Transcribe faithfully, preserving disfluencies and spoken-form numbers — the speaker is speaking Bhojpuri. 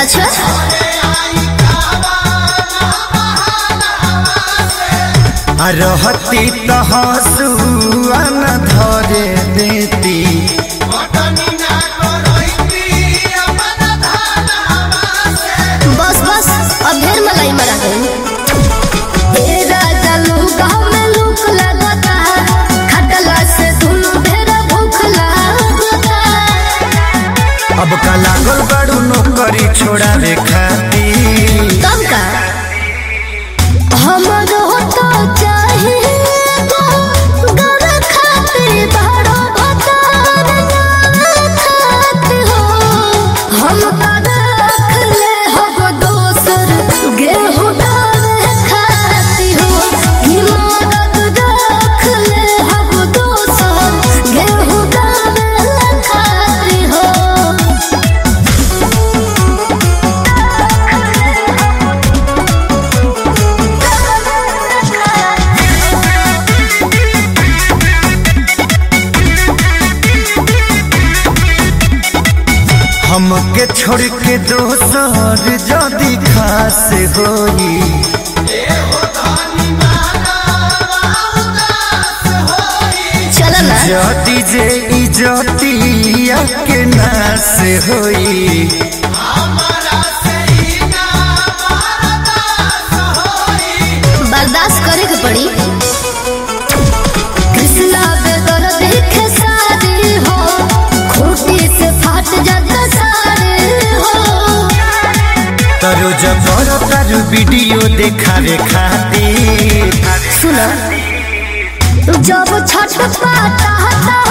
अच्छा रहती तो हंसुआ न धरे देती बस बस अब ढेर मलाई मरा गई। ए राजा लूका में लूक लगता खटला से दोनों ढेर भूख लगता। अब का लागल बड़ू नौकरी छोड़ावे खातिर तब का हमरो तो चाहिए तो घर खातिर बड़ो भतार खातिर हो। हम रख ले हो दोसर गेहूं डाले खातिर हो। हिम्मत रख ले हो दोसर गेहूं डाले खातिर हो। हमके छोड़ के दोसर जदी खास होई चलो ना जदी जे इजतिया के नास होई बर्दाश्त करे के पड़ी। कृष्णा बेदर देखे सारे हो खूटी से फाट जाता सारे हो। तरो जबर तारू वीडियो देखावे खातिर सुनो जब छठ पाता